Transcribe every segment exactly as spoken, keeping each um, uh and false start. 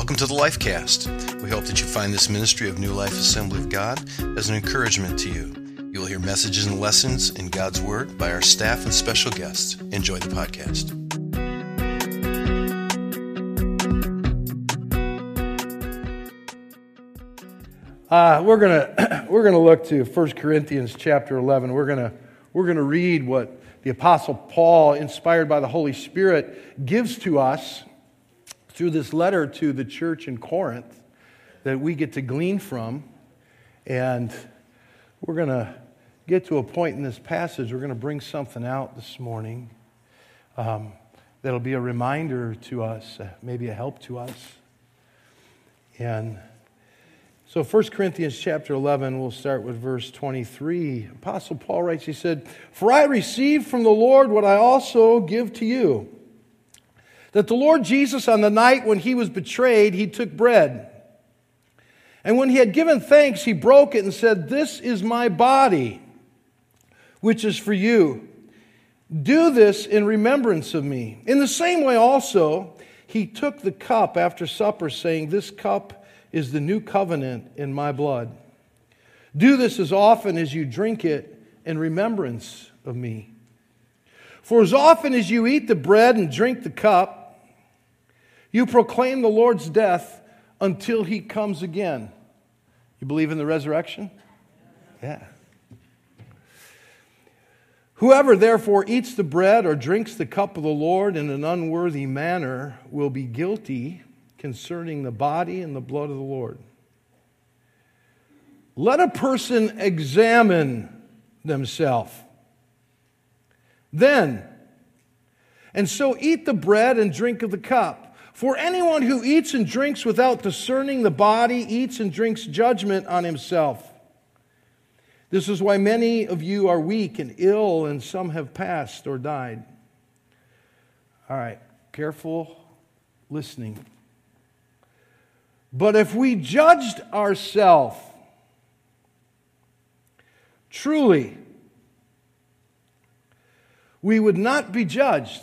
Welcome to the Lifecast. We hope that you find this ministry of New Life Assembly of God as an encouragement to you. You will hear messages and lessons in God's Word by our staff and special guests. Enjoy the podcast. Uh, we're gonna we're gonna look to First Corinthians chapter eleven. We're gonna we're gonna read what the Apostle Paul, inspired by the Holy Spirit, gives to us through this letter to the church in Corinth that we get to glean from. And we're gonna get to a point in this passage. We're gonna bring something out this morning um, that'll be a reminder to us, uh, maybe a help to us. And so First Corinthians chapter eleven, we'll start with verse twenty-three. Apostle Paul writes, he said, "For I received from the Lord what I also give to you, that the Lord Jesus on the night when he was betrayed, he took bread. And when he had given thanks, he broke it and said, 'This is my body, which is for you. Do this in remembrance of me.' In the same way also, he took the cup after supper, saying, 'This cup is the new covenant in my blood. Do this as often as you drink it in remembrance of me. For as often as you eat the bread and drink the cup, you proclaim the Lord's death until he comes again.'" You believe in the resurrection? Yeah. "Whoever therefore eats the bread or drinks the cup of the Lord in an unworthy manner will be guilty concerning the body and the blood of the Lord. Let a person examine themselves. Then, and so eat the bread and drink of the cup. For anyone who eats and drinks without discerning the body eats and drinks judgment on himself. This is why many of you are weak and ill, and some have passed or died." All right, careful listening. "But if we judged ourselves, truly, we would not be judged.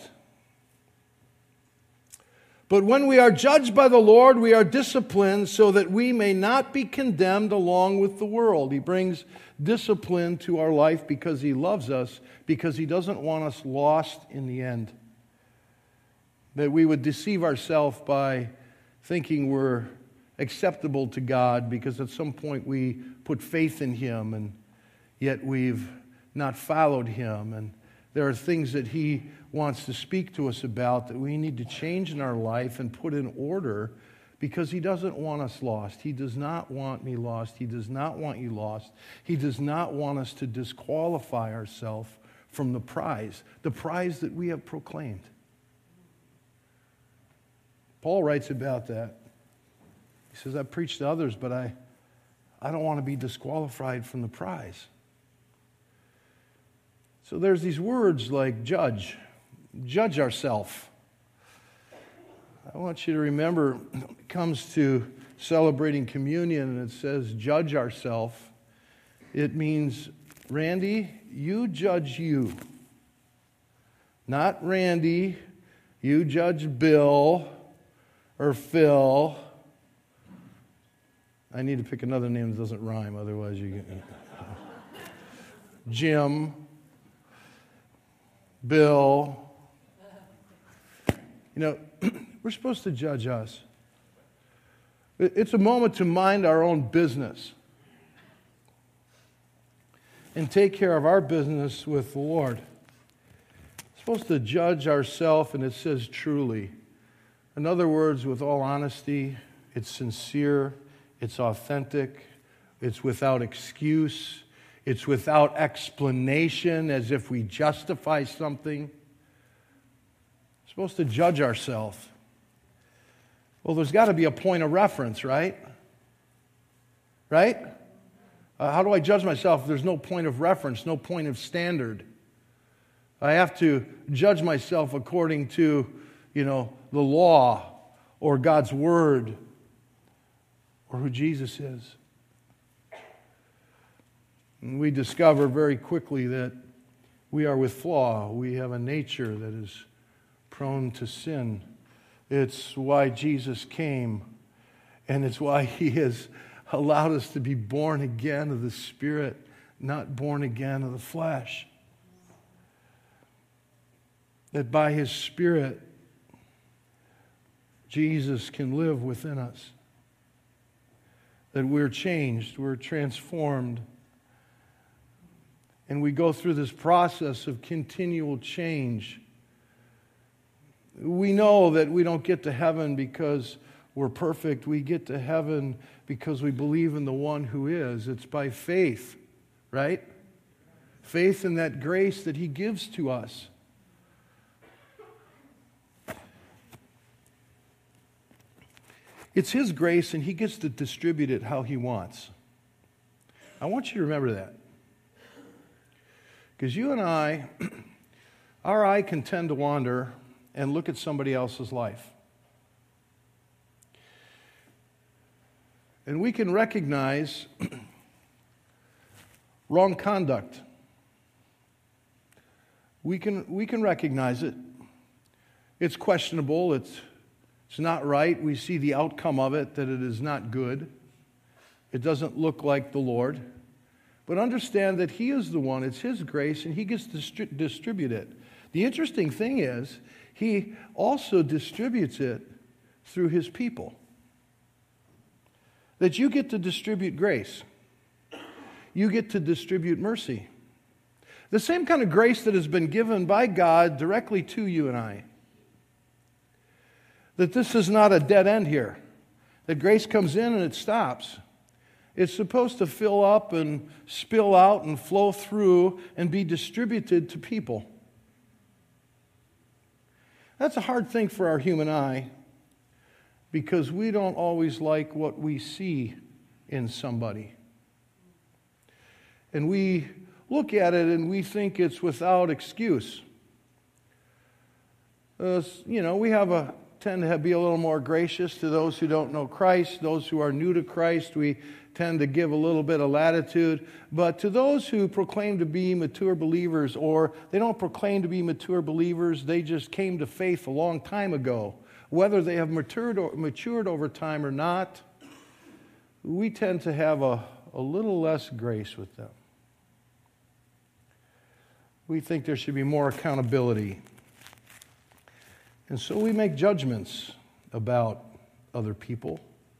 But when we are judged by the Lord, we are disciplined so that we may not be condemned along with the world." He brings discipline to our life because he loves us, because he doesn't want us lost in the end. That we would deceive ourselves by thinking we're acceptable to God because at some point we put faith in him and yet we've not followed him. And there are things that he wants to speak to us about that we need to change in our life and put in order because he doesn't want us lost. He does not want me lost. He does not want you lost. He does not want us to disqualify ourselves from the prize, the prize that we have proclaimed. Paul writes about that. He says, "I preach to others, but I, I don't want to be disqualified from the prize." So there's these words like judge. Judge ourselves. I want you to remember, when it comes to celebrating communion and it says judge ourselves, it means, Randy, you judge you. Not Randy, you judge Bill or Phil. I need to pick another name that doesn't rhyme, otherwise you get Jim, Bill. You know, we're supposed to judge us. It's a moment to mind our own business and take care of our business with the Lord. We're supposed to judge ourselves, and it says truly. In other words, with all honesty, it's sincere, it's authentic, it's without excuse, it's without explanation as if we justify something. We're supposed to judge ourselves. Well, there's got to be a point of reference, right? Right? Uh, how do I judge myself if there's no point of reference, no point of standard? I have to judge myself according to, you know, the law or God's Word or who Jesus is. And we discover very quickly that we are with flaw. We have a nature that is prone to sin. It's why Jesus came. And it's why he has allowed us to be born again of the Spirit, not born again of the flesh. That by his Spirit, Jesus can live within us. That we're changed, we're transformed. And we go through this process of continual change. We know that we don't get to heaven because we're perfect. We get to heaven because we believe in the one who is. It's by faith, right? Faith in that grace that he gives to us. It's his grace, and he gets to distribute it how he wants. I want you to remember that. Because you and I, our eye can tend to wander and look at somebody else's life. And we can recognize wrong conduct. We can, we can recognize it. It's questionable. It's, it's not right. We see the outcome of it, that it is not good. It doesn't look like the Lord. But understand that he is the one. It's his grace, and he gets to distri- distribute it. The interesting thing is, he also distributes it through his people. That you get to distribute grace. You get to distribute mercy. The same kind of grace that has been given by God directly to you and I. That this is not a dead end here. That grace comes in and it stops. It's supposed to fill up and spill out and flow through and be distributed to people. That's a hard thing for our human eye, because we don't always like what we see in somebody. And we look at it and we think it's without excuse. Uh, you know, we have a tend to have, be a little more gracious to those who don't know Christ, those who are new to Christ. We tend to give a little bit of latitude. But to those who proclaim to be mature believers, or they don't proclaim to be mature believers, they just came to faith a long time ago, whether they have matured or matured over time or not, we tend to have a, a little less grace with them. We think there should be more accountability. And so we make judgments about other people.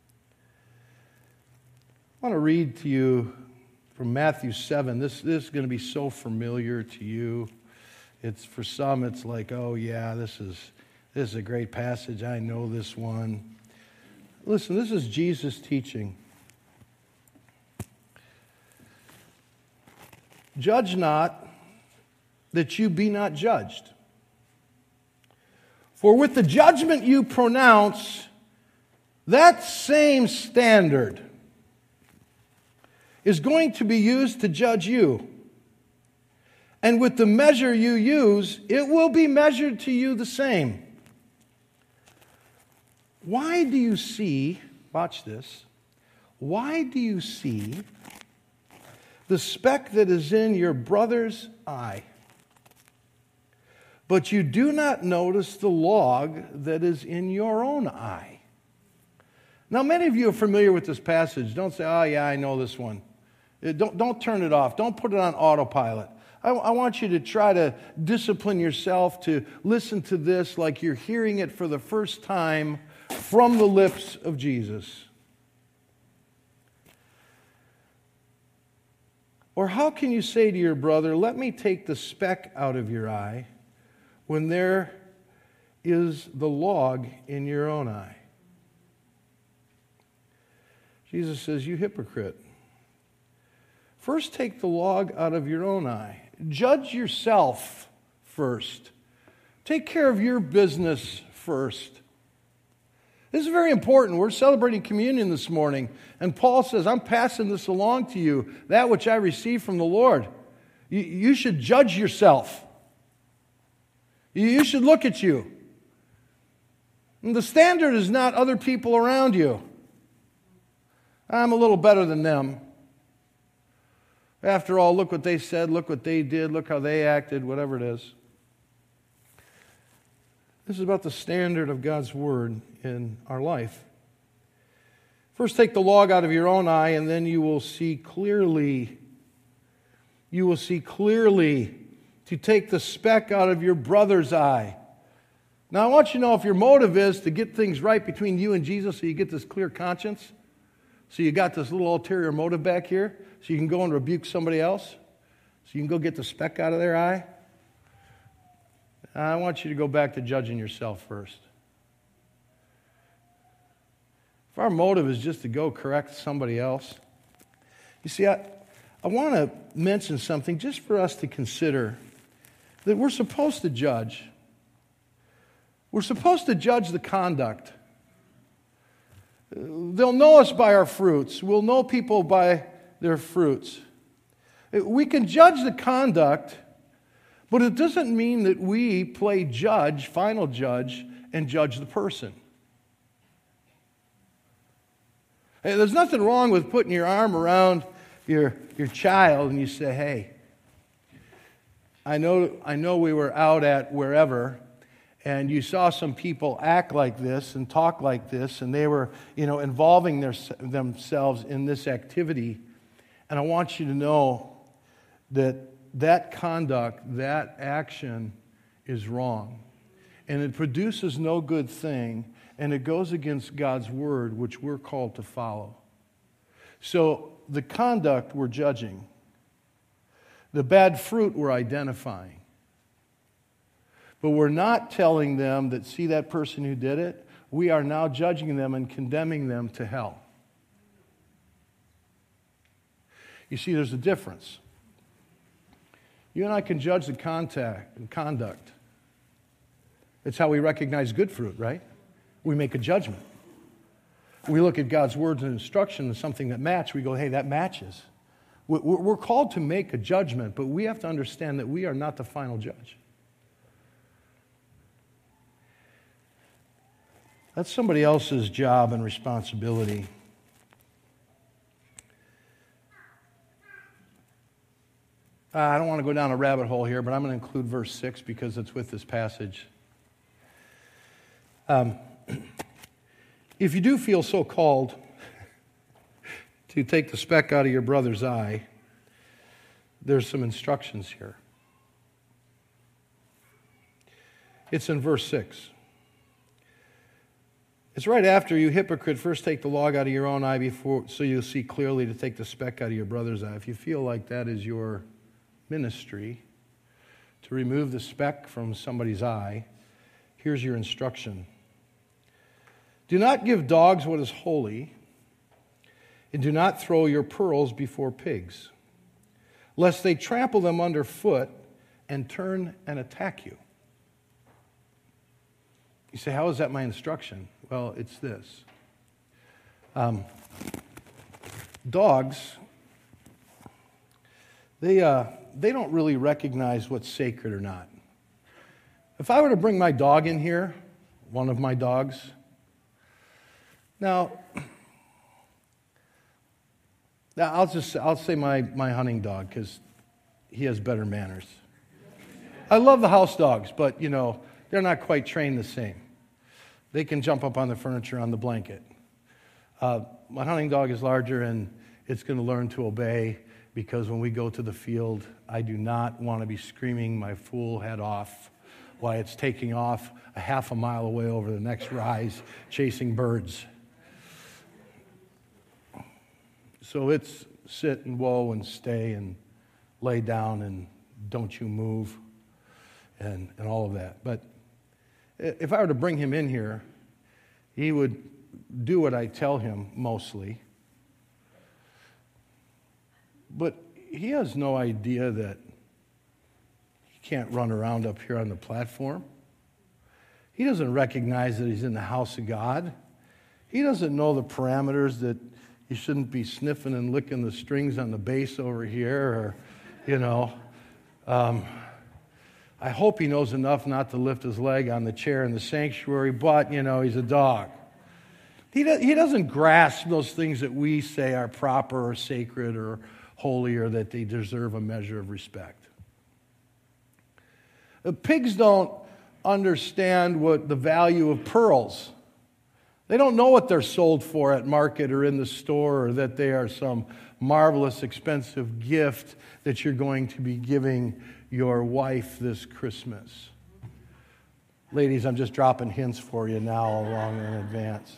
I want to read to you from Matthew seven. This, this is going to be so familiar to you. It's for some, it's like, oh yeah, this is this is a great passage. I know this one. Listen, this is Jesus teaching. Judge not, that you be not judged. For with the judgment you pronounce, that same standard is going to be used to judge you. And with the measure you use, it will be measured to you the same. Why do you see, watch this, why do you see the speck that is in your brother's eye, but you do not notice the log that is in your own eye? Now, many of you are familiar with this passage. Don't say, oh yeah, I know this one. Don't, don't turn it off. Don't put it on autopilot. I, I want you to try to discipline yourself to listen to this like you're hearing it for the first time from the lips of Jesus. Or how can you say to your brother, let me take the speck out of your eye, when there is the log in your own eye? Jesus says, you hypocrite. First take the log out of your own eye. Judge yourself first. Take care of your business first. This is very important. We're celebrating communion this morning, and Paul says, I'm passing this along to you, that which I received from the Lord. You, you should judge yourself. You, you should look at you. And the standard is not other people around you. I'm a little better than them. After all, look what they said, look what they did, look how they acted, whatever it is. This is about the standard of God's Word in our life. First take the log out of your own eye, and then you will see clearly. You will see clearly to take the speck out of your brother's eye. Now I want you to know if your motive is to get things right between you and Jesus so you get this clear conscience, so you got this little ulterior motive back here, so you can go and rebuke somebody else, so you can go get the speck out of their eye, I want you to go back to judging yourself first. If our motive is just to go correct somebody else, you see, I, I want to mention something just for us to consider, that we're supposed to judge. We're supposed to judge the conduct. They'll know us by our fruits. We'll know people by their fruits. We can judge the conduct, but it doesn't mean that we play judge, final judge, and judge the person. Hey, there's nothing wrong with putting your arm around your, your child and you say, hey, I know, I know we were out at wherever, and you saw some people act like this and talk like this, and they were, you know, involving their, themselves in this activity. And I want you to know that that conduct, that action is wrong. And it produces no good thing, and it goes against God's word, which we're called to follow. So the conduct we're judging. The bad fruit we're identifying. But we're not telling them that, see that person who did it? We are now judging them and condemning them to hell. You see, there's a difference. You and I can judge the contact and conduct. It's how we recognize good fruit, right? We make a judgment. We look at God's words and instruction and something that match. We go, hey, that matches. We're called to make a judgment, but we have to understand that we are not the final judge. That's somebody else's job and responsibility. Uh, I don't want to go down a rabbit hole here, but I'm going to include verse six because it's with this passage. Um, if you do feel so called to take the speck out of your brother's eye, there's some instructions here. It's in verse six. It's right after, you hypocrite, first take the log out of your own eye before, so you'll see clearly to take the speck out of your brother's eye. If you feel like that is your ministry, to remove the speck from somebody's eye, here's your instruction. Do not give dogs what is holy, and do not throw your pearls before pigs, lest they trample them underfoot and turn and attack you. You say, how is that my instruction? Well, it's this. Um, dogs, they, uh, they don't really recognize what's sacred or not. If I were to bring my dog in here, one of my dogs, now, now I'll just I'll say my, my hunting dog because he has better manners. I love the house dogs, but, you know, they're not quite trained the same. They can jump up on the furniture, on the blanket. Uh, my hunting dog is larger, and it's going to learn to obey because when we go to the field, I do not want to be screaming my fool head off while it's taking off a half a mile away over the next rise, chasing birds. So it's sit and whoa and stay and lay down and don't you move and, and all of that. But if I were to bring him in here, he would do what I tell him mostly. But he has no idea that he can't run around up here on the platform. He doesn't recognize that he's in the house of God. He doesn't know the parameters that you shouldn't be sniffing and licking the strings on the bass over here, or, you know. Um, I hope he knows enough not to lift his leg on the chair in the sanctuary, but, you know, he's a dog. He, do, he doesn't grasp those things that we say are proper or sacred or holy or that they deserve a measure of respect. The pigs don't understand what the value of pearls. They don't know what they're sold for at market or in the store, or that they are some marvelous, expensive gift that you're going to be giving your wife this Christmas. Ladies, I'm just dropping hints for you now along in advance.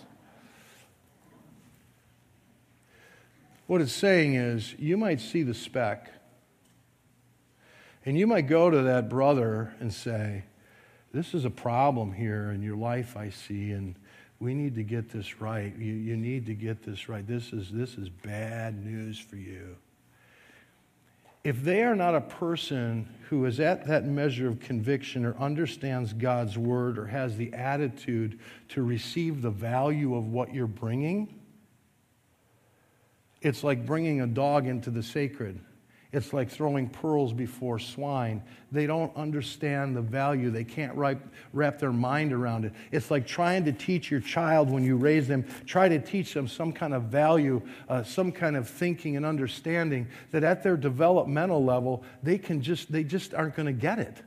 What it's saying is, you might see the speck, and you might go to that brother and say, this is a problem here in your life I see, and we need to get this right. You, you need to get this right. This is, this is bad news for you. If they are not a person who is at that measure of conviction or understands God's word or has the attitude to receive the value of what you're bringing, it's like bringing a dog into the sacred. It's like throwing pearls before swine. They don't understand the value. They can't wrap, wrap their mind around it. It's like trying to teach your child when you raise them, try to teach them some kind of value, uh, some kind of thinking and understanding that at their developmental level, they can just, they just aren't going to get it.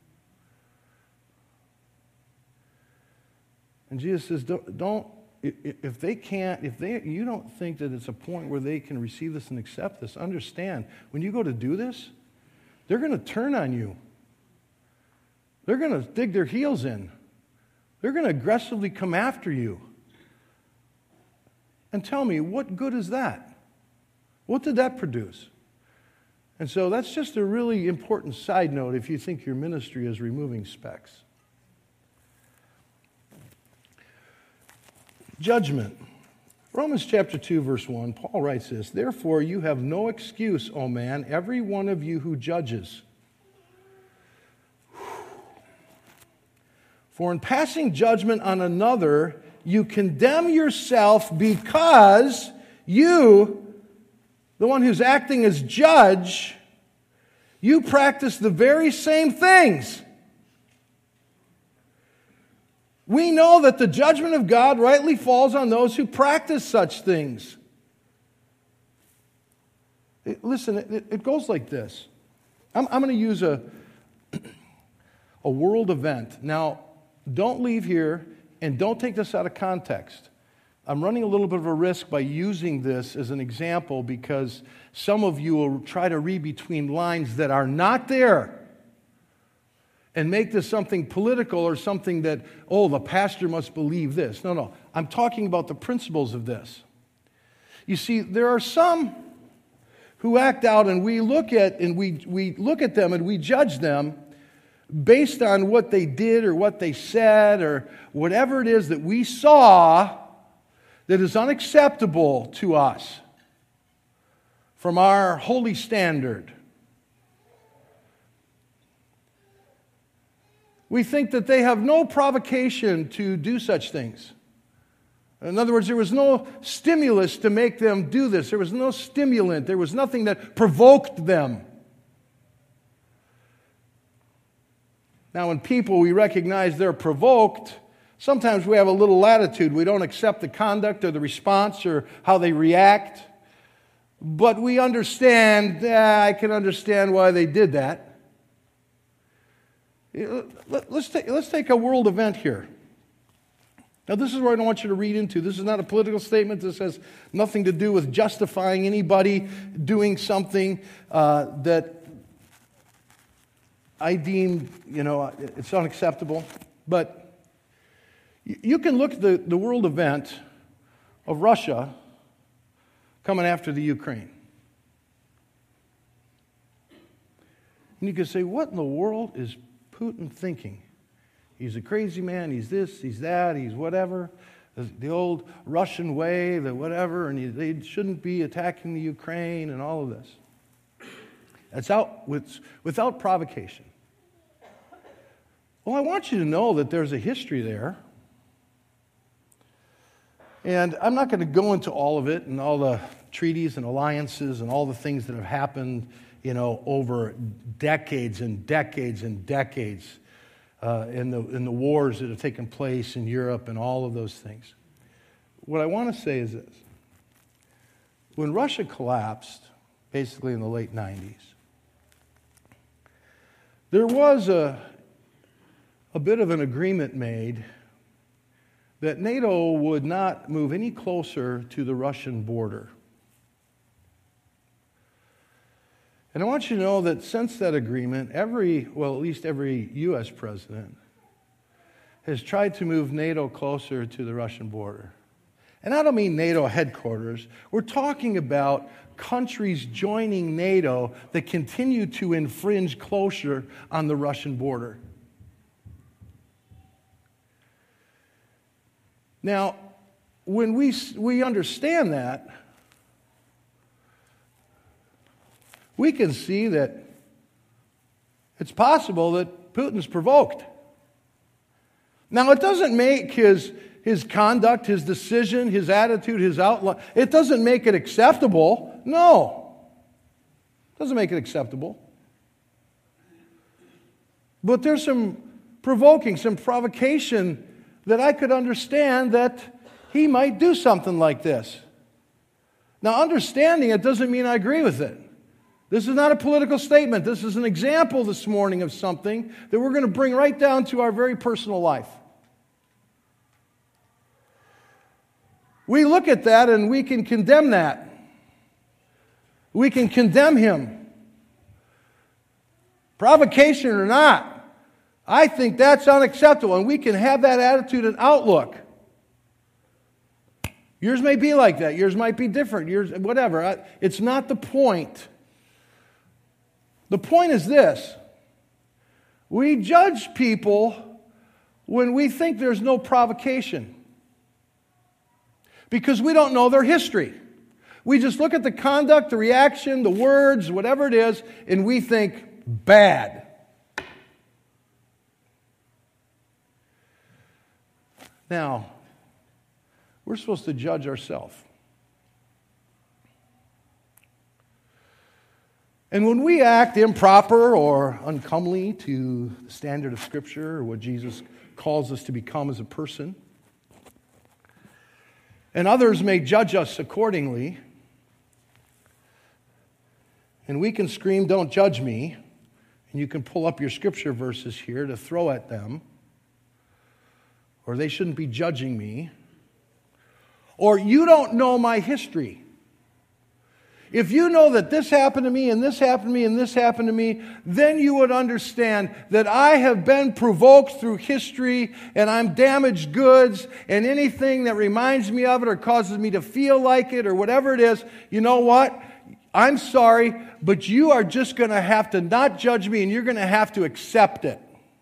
And Jesus says, don't, don't If they can't, if they, you don't think that it's a point where they can receive this and accept this, understand, when you go to do this, they're going to turn on you. They're going to dig their heels in. They're going to aggressively come after you. And tell me, what good is that? What did that produce? And so that's just a really important side note if you think your ministry is removing specks. Judgment. Romans chapter two, verse one, Paul writes this, therefore you have no excuse, O man, every one of you who judges. For in passing judgment on another, you condemn yourself because you, the one who's acting as judge, you practice the very same things. We know that the judgment of God rightly falls on those who practice such things. It, listen, it, it goes like this. I'm, I'm going to use a, a world event. Now, don't leave here and don't take this out of context. I'm running a little bit of a risk by using this as an example because some of you will try to read between lines that are not there and make this something political or something that, oh, the pastor must believe this. No, no. I'm talking about the principles of this. You see, there are some who act out and we look at and we, we look at them and we judge them based on what they did or what they said or whatever it is that we saw that is unacceptable to us from our holy standard. We think that they have no provocation to do such things. In other words, there was no stimulus to make them do this. There was no stimulant. There was nothing that provoked them. Now, when people, we recognize they're provoked, sometimes we have a little latitude. We don't accept the conduct or the response or how they react. But we understand, eh, I can understand why they did that. Let's take, let's take a world event here. Now, this is where I don't want you to read into. This is not a political statement. This has nothing to do with justifying anybody doing something uh, that I deem, you know, it's unacceptable. But you can look at the, the world event of Russia coming after the Ukraine. And you can say, what in the world is Putin thinking? He's a crazy man, he's this, he's that, he's whatever. The old Russian way, the whatever, and they shouldn't be attacking the Ukraine and all of this. That's out with, without provocation. Well, I want you to know that there's a history there. And I'm not going to go into all of it and all the treaties and alliances and all the things that have happened, you know, over decades and decades and decades uh, in the in the wars that have taken place in Europe and all of those things. What I want to say is this. When Russia collapsed, basically in the late nineties, there was a, a bit of an agreement made that NATO would not move any closer to the Russian border. And I want you to know that since that agreement, every, well, at least every U S president has tried to move NATO closer to the Russian border. And I don't mean NATO headquarters. We're talking about countries joining NATO that continue to infringe closer on the Russian border. Now, when we, we understand that, we can see that it's possible that Putin's provoked. Now, it doesn't make his, his conduct, his decision, his attitude, his outlook, it doesn't make it acceptable. No. It doesn't make it acceptable. But there's some provoking, some provocation that I could understand that he might do something like this. Now, understanding it doesn't mean I agree with it. This is not a political statement. This is an example this morning of something that we're going to bring right down to our very personal life. We look at that and we can condemn that. We can condemn him. Provocation or not, I think that's unacceptable, and we can have that attitude and outlook. Yours may be like that. Yours might be different. Yours, whatever. It's not the point. The point is this. We judge people when we think there's no provocation, because we don't know their history. We just look at the conduct, the reaction, the words, whatever it is, and we think bad. Now, we're supposed to judge ourselves. And when we act improper or uncomely to the standard of Scripture or what Jesus calls us to become as a person, and others may judge us accordingly, and we can scream, "Don't judge me," and you can pull up your Scripture verses here to throw at them, or they shouldn't be judging me, or you don't know my history. If you know that this happened to me, and this happened to me, and this happened to me, then you would understand that I have been provoked through history, and I'm damaged goods, and anything that reminds me of it or causes me to feel like it or whatever it is, you know what? I'm sorry, but you are just going to have to not judge me, and you're going to have to accept it.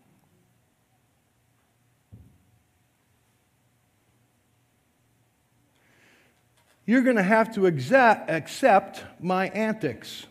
You're going to have to exa- accept my antics.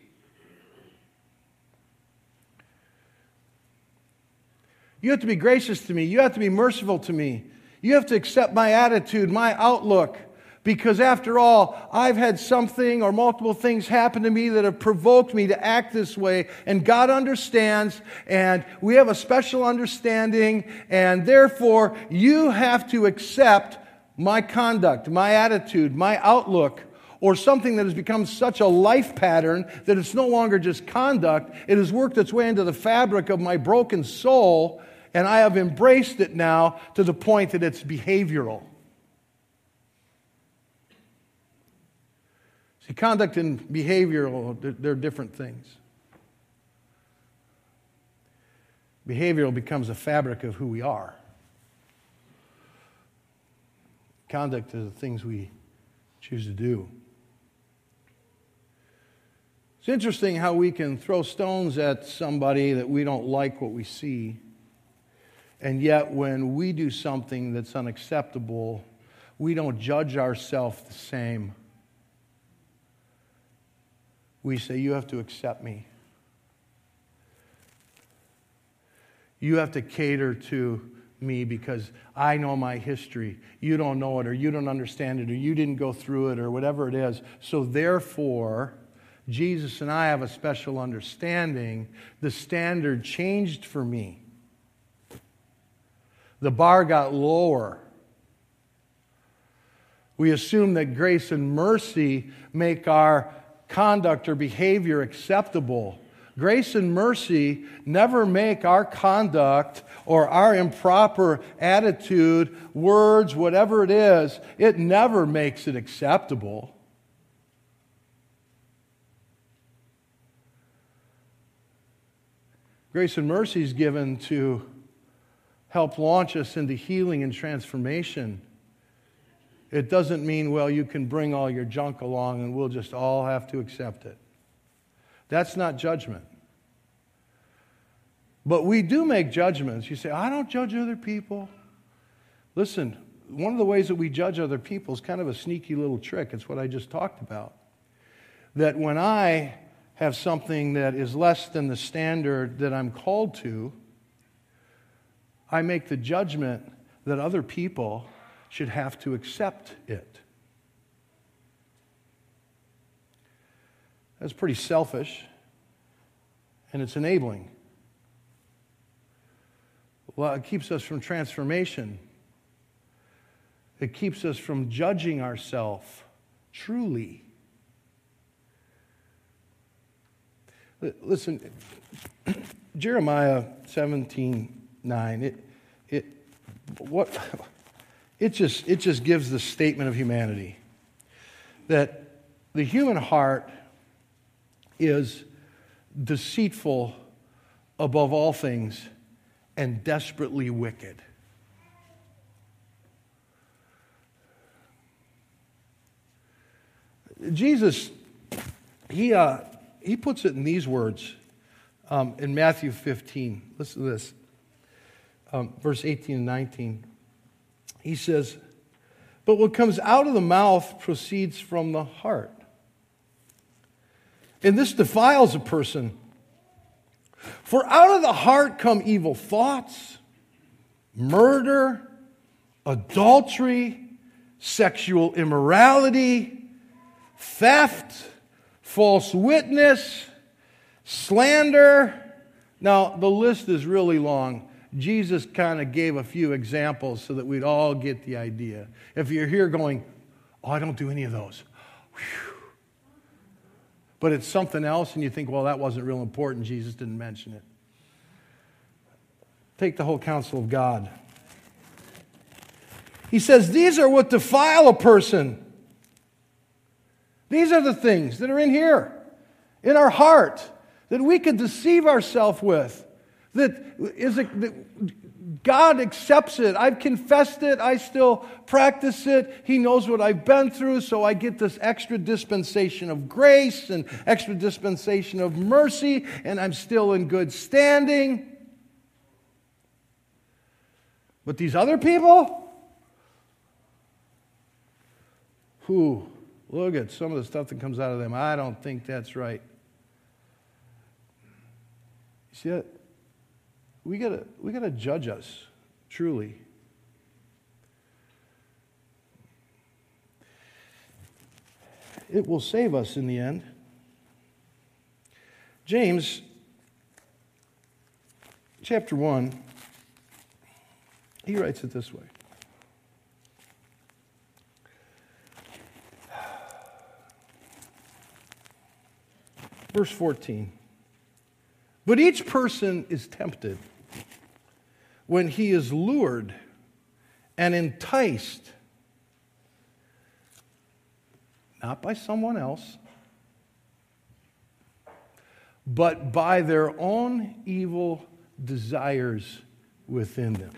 You have to be gracious to me. You have to be merciful to me. You have to accept my attitude, my outlook, because after all, I've had something or multiple things happen to me that have provoked me to act this way, and God understands, and we have a special understanding, and therefore you have to accept my conduct, my attitude, my outlook, or something that has become such a life pattern that it's no longer just conduct. It has worked its way into the fabric of my broken soul, and I have embraced it now to the point that it's behavioral. See, conduct and behavioral, they're different things. Behavioral becomes a fabric of who we are. Conduct is the things we choose to do. It's interesting how we can throw stones at somebody that we don't like what we see, and yet when we do something that's unacceptable, we don't judge ourselves the same. We say, "You have to accept me. You have to cater to me because I know my history. You don't know it, or you don't understand it, or you didn't go through it, or whatever it is. So therefore, Jesus and I have a special understanding. The standard changed for me. The bar got lower. We assume that grace and mercy make our conduct or behavior acceptable. Grace and mercy never make our conduct or our improper attitude, words, whatever it is, it never makes it acceptable. Grace and mercy is given to help launch us into healing and transformation. It doesn't mean, well, you can bring all your junk along and we'll just all have to accept it. That's not judgment. But we do make judgments. You say, I don't judge other people. Listen, one of the ways that we judge other people is kind of a sneaky little trick. It's what I just talked about. That when I have something that is less than the standard that I'm called to, I make the judgment that other people should have to accept it. That's pretty selfish, and it's enabling. Well, it keeps us from transformation. It keeps us from judging ourselves truly. Listen, Jeremiah seventeen nine. It it what it just it just gives the statement of humanity that the human heart is deceitful above all things and desperately wicked. Jesus, he uh, he puts it in these words um, in Matthew fifteen. Listen to this, um, verse eighteen and nineteen. He says, "But what comes out of the mouth proceeds from the heart, and this defiles a person. For out of the heart come evil thoughts, murder, adultery, sexual immorality, theft, false witness, slander." Now, the list is really long. Jesus kind of gave a few examples so that we'd all get the idea. If you're here going, oh, I don't do any of those. Whew. But it's something else, and you think, well, that wasn't real important. Jesus didn't mention it. Take the whole counsel of God. He says, these are what defile a person. These are the things that are in here, in our heart, that we can deceive ourselves with. That is it, that God accepts it. I've confessed it. I still practice it. He knows what I've been through, so I get this extra dispensation of grace and extra dispensation of mercy, and I'm still in good standing. But these other people, who, look at some of the stuff that comes out of them. I don't think that's right. You see that? We gotta, we gotta judge us, truly. It will save us in the end. James, chapter one, he writes it this way. Verse fourteen. But each person is tempted when he is lured and enticed, not by someone else, but by their own evil desires within them.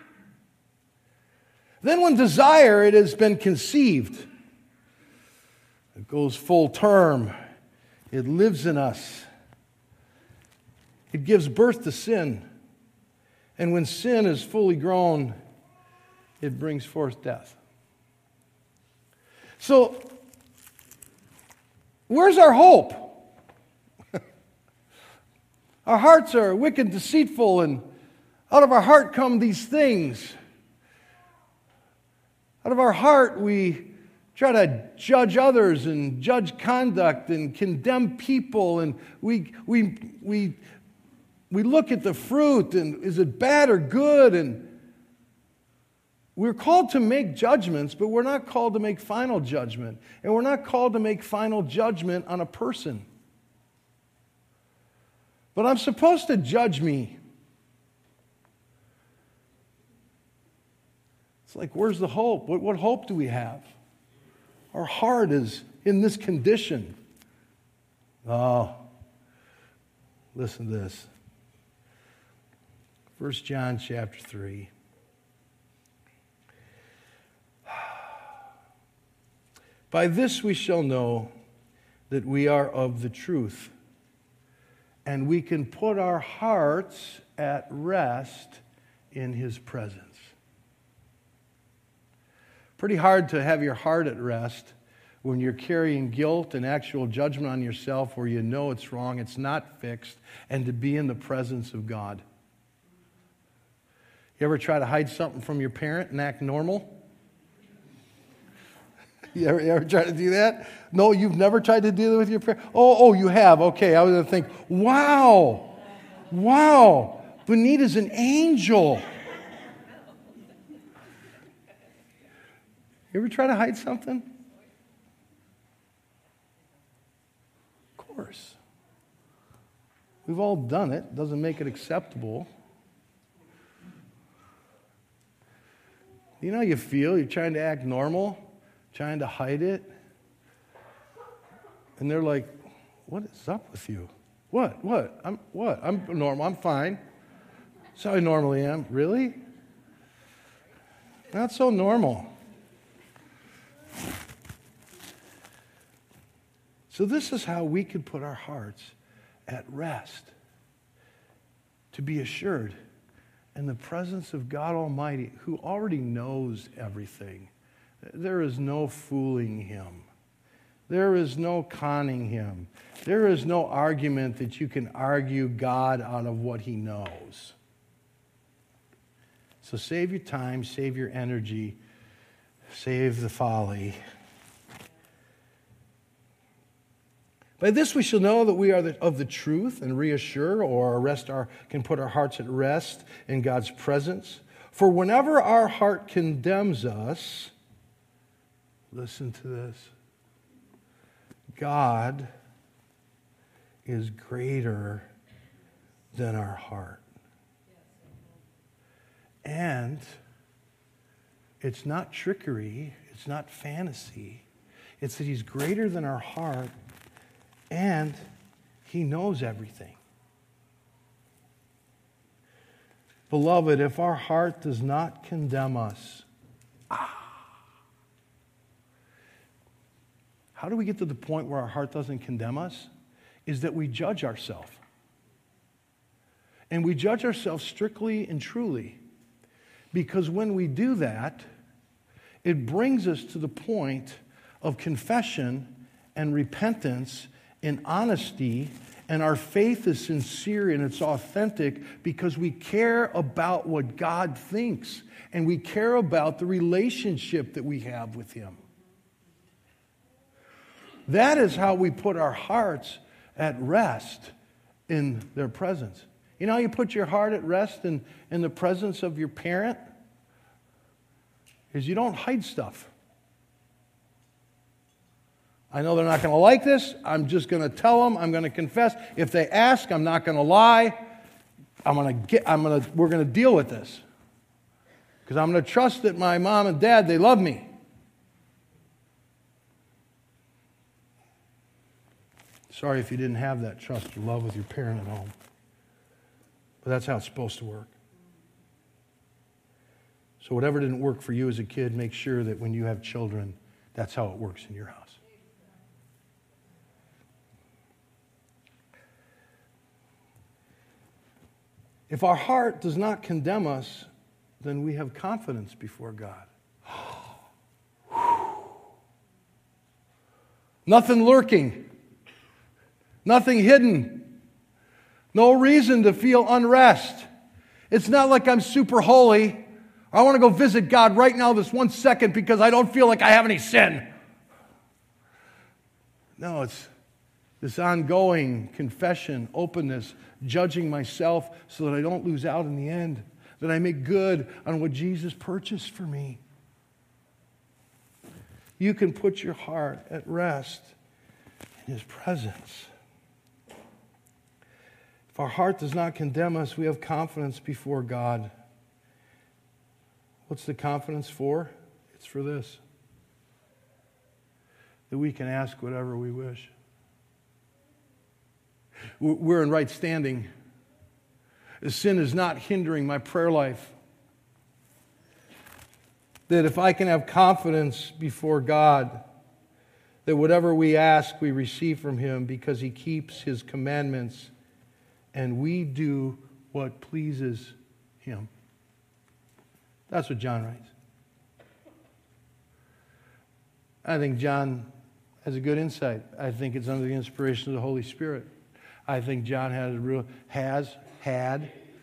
Then when desire, it has been conceived, it goes full term, it lives in us, it gives birth to sin. And when sin is fully grown, it brings forth death. So, where's our hope? Our hearts are wicked, deceitful, and out of our heart come these things. Out of our heart, we try to judge others and judge conduct and condemn people, and we we we. We look at the fruit, and is it bad or good? And we're called to make judgments, but we're not called to make final judgment. And we're not called to make final judgment on a person. But I'm supposed to judge me. It's like, where's the hope? What, what hope do we have? Our heart is in this condition. Oh, listen to this. First John chapter three. By this we shall know that we are of the truth, and we can put our hearts at rest in His presence. Pretty hard to have your heart at rest when you're carrying guilt and actual judgment on yourself where you know it's wrong, it's not fixed, and to be in the presence of God. You ever try to hide something from your parent and act normal? You ever, you ever try to do that? No, you've never tried to do that with your parent? Oh, oh, you have. Okay, I was going to think, wow, wow, Benita's an angel. You ever try to hide something? Of course. We've all done it. Doesn't make it acceptable. You know how you feel? You're trying to act normal, trying to hide it. And they're like, what is up with you? What? What? I'm what? I'm normal. I'm fine. That's how I normally am. Really? Not so normal. So this is how we can put our hearts at rest, to be assured in the presence of God Almighty, who already knows everything. There is no fooling Him. There is no conning Him. There is no argument that you can argue God out of what He knows. So save your time, save your energy, save the folly. By this we shall know that we are the, of the truth, and reassure or rest our, can put our hearts at rest in God's presence. For whenever our heart condemns us, listen to this, God is greater than our heart. And it's not trickery, it's not fantasy. It's that He's greater than our heart, and He knows everything. Beloved, if our heart does not condemn us, ah, how do we get to the point where our heart doesn't condemn us? Is that we judge ourselves. And we judge ourselves strictly and truly. Because when we do that, it brings us to the point of confession and repentance and honesty, and our faith is sincere and it's authentic because we care about what God thinks, and we care about the relationship that we have with Him. That is how we put our hearts at rest in their presence. You know how you put your heart at rest in, in the presence of your parent? Is you don't hide stuff. I know they're not going to like this. I'm just going to tell them. I'm going to confess. If they ask, I'm not going to lie. I'm going to get. I'm going to. We're going to deal with this because I'm going to trust that my mom and dad, they love me. Sorry if you didn't have that trust or love with your parent at home, but that's how it's supposed to work. So whatever didn't work for you as a kid, make sure that when you have children, that's how it works in your house. If our heart does not condemn us, then we have confidence before God. Nothing lurking. Nothing hidden. No reason to feel unrest. It's not like I'm super holy. I want to go visit God right now this one second because I don't feel like I have any sin. No, it's this ongoing confession, openness, judging myself so that I don't lose out in the end, that I make good on what Jesus purchased for me. You can put your heart at rest in His presence. If our heart does not condemn us, we have confidence before God. What's the confidence for? It's for this: that we can ask whatever we wish. We're in right standing. Sin is not hindering my prayer life. That if I can have confidence before God, that whatever we ask, we receive from Him because He keeps His commandments and we do what pleases Him. That's what John writes. I think John has a good insight. I think it's under the inspiration of the Holy Spirit. I think John has a real, has had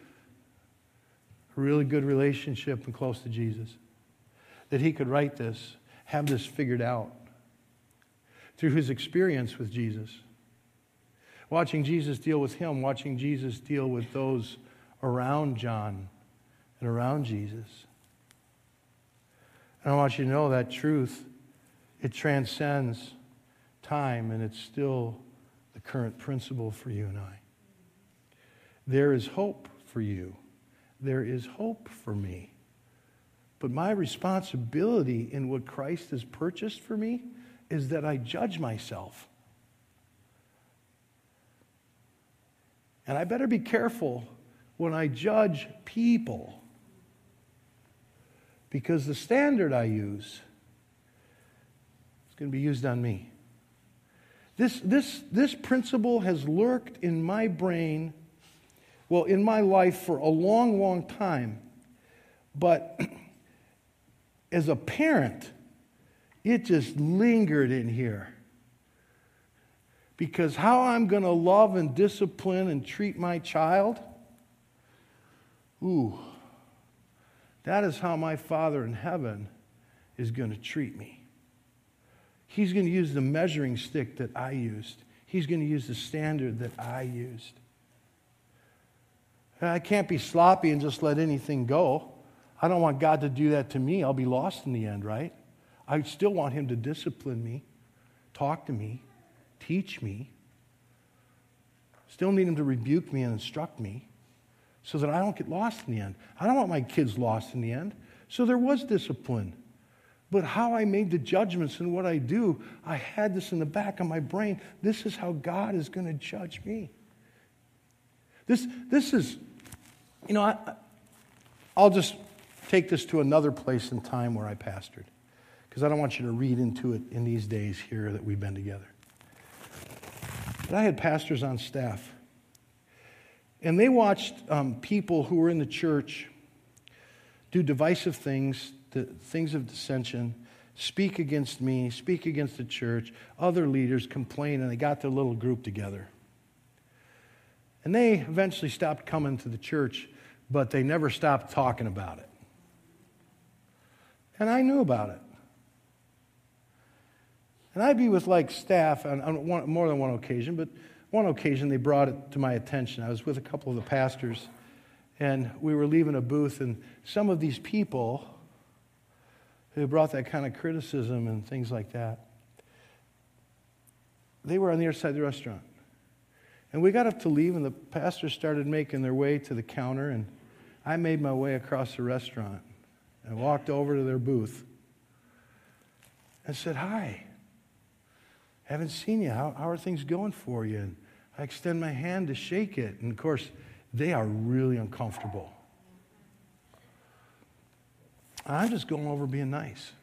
a really good relationship and close to Jesus. That he could write this, have this figured out through his experience with Jesus. Watching Jesus deal with him, watching Jesus deal with those around John and around Jesus. And I want you to know that truth, it transcends time, and it's still the current principle for you and I. There is hope for you. There is hope for me. But my responsibility in what Christ has purchased for me is that I judge myself. And I better be careful when I judge people, because the standard I use is going to be used on me. This, this, this principle has lurked in my brain, well, in my life for a long, long time. But as a parent, it just lingered in here. Because how I'm going to love and discipline and treat my child, ooh, that is how my Father in heaven is going to treat me. He's going to use the measuring stick that I used. He's going to use the standard that I used. I can't be sloppy and just let anything go. I don't want God to do that to me. I'll be lost in the end, right? I still want Him to discipline me, talk to me, teach me. Still need Him to rebuke me and instruct me so that I don't get lost in the end. I don't want my kids lost in the end. So there was discipline. But how I made the judgments and what I do, I had this in the back of my brain. This is how God is going to judge me. This, this is, you know, I, I'll just take this to another place in time where I pastored, because I don't want you to read into it in these days here that we've been together. But I had pastors on staff, and they watched um, people who were in the church do divisive things, the things of dissension, speak against me, speak against the church, other leaders complain, and they got their little group together. And they eventually stopped coming to the church, but they never stopped talking about it. And I knew about it. And I'd be with like staff on, on one, more than one occasion, but one occasion they brought it to my attention. I was with a couple of the pastors, and we were leaving a booth, and some of these people who brought that kind of criticism and things like that, they were on the other side of the restaurant. And we got up to leave, and the pastors started making their way to the counter, and I made my way across the restaurant and walked over to their booth and said, "Hi, haven't seen you. How, how are things going for you?" And I extend my hand to shake it, and of course, they are really uncomfortable. I'm just going over being nice.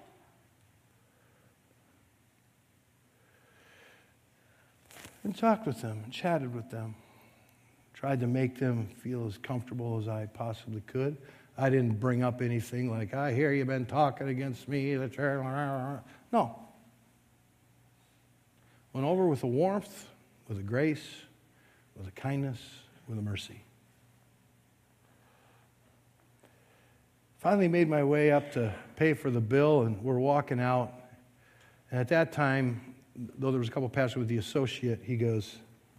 And talked with them and chatted with them. Tried to make them feel as comfortable as I possibly could. I didn't bring up anything like, "I hear you've been talking against me." No. Went over with a warmth, with a grace, with a kindness, with a mercy. Finally made my way up to pay for the bill, and we're walking out. And at that time, though there was a couple of pastors with the associate, he goes,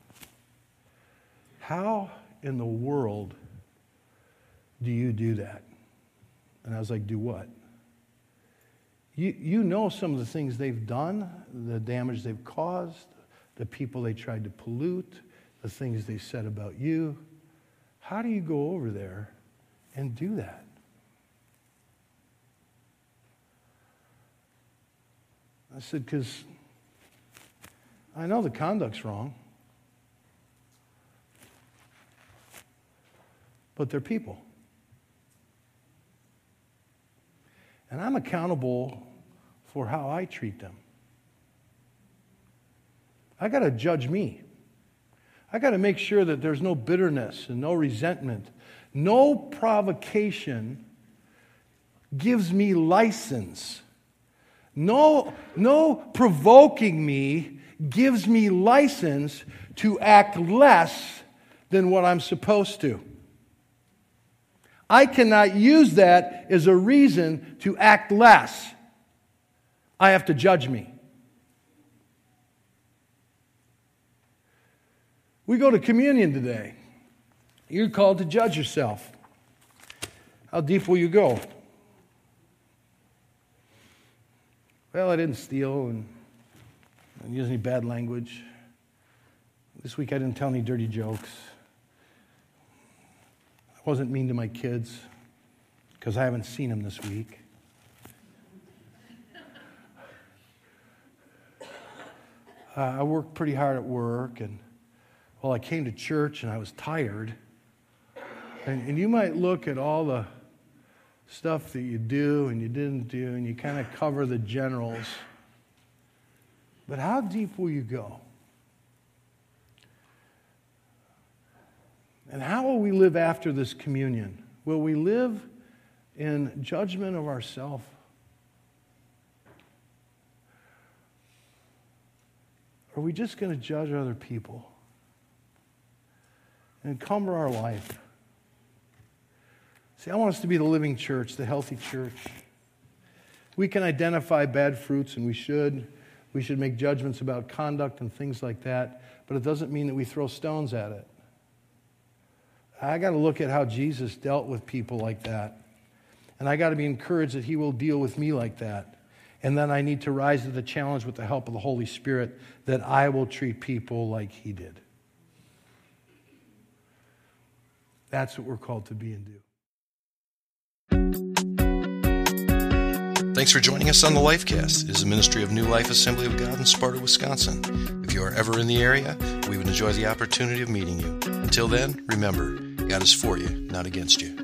"How in the world do you do that?" And I was like, "Do what?" You, you know some of the things they've done, the damage they've caused, the people they tried to pollute, the things they said about you. How do you go over there and do that? I said, because I know the conduct's wrong, but they're people. And I'm accountable for how I treat them. I got to judge me. I got to make sure that there's no bitterness and no resentment. No provocation gives me license. No, no provoking me gives me license to act less than what I'm supposed to. I cannot use that as a reason to act less. I have to judge me. We go to communion today. You're called to judge yourself. How deep will you go? Well, I didn't steal and I didn't use any bad language. This week I didn't tell any dirty jokes. I wasn't mean to my kids because I haven't seen them this week. Uh, I worked pretty hard at work, and well, I came to church and I was tired. And, and you might look at all the stuff that you do and you didn't do, and you kind of cover the generals. But how deep will you go? And how will we live after this communion? Will we live in judgment of ourselves? Or are we just going to judge other people and encumber our life? See, I want us to be the living church, the healthy church. We can identify bad fruits, and we should. We should make judgments about conduct and things like that, but it doesn't mean that we throw stones at it. I got to look at how Jesus dealt with people like that, and I got to be encouraged that he will deal with me like that. And then I need to rise to the challenge with the help of the Holy Spirit that I will treat people like he did. That's what we're called to be and do. Thanks for joining us on the Lifecast. It is a ministry of New Life Assembly of God in Sparta, Wisconsin. If you are ever in the area, we would enjoy the opportunity of meeting you. Until then, remember, God is for you, not against you.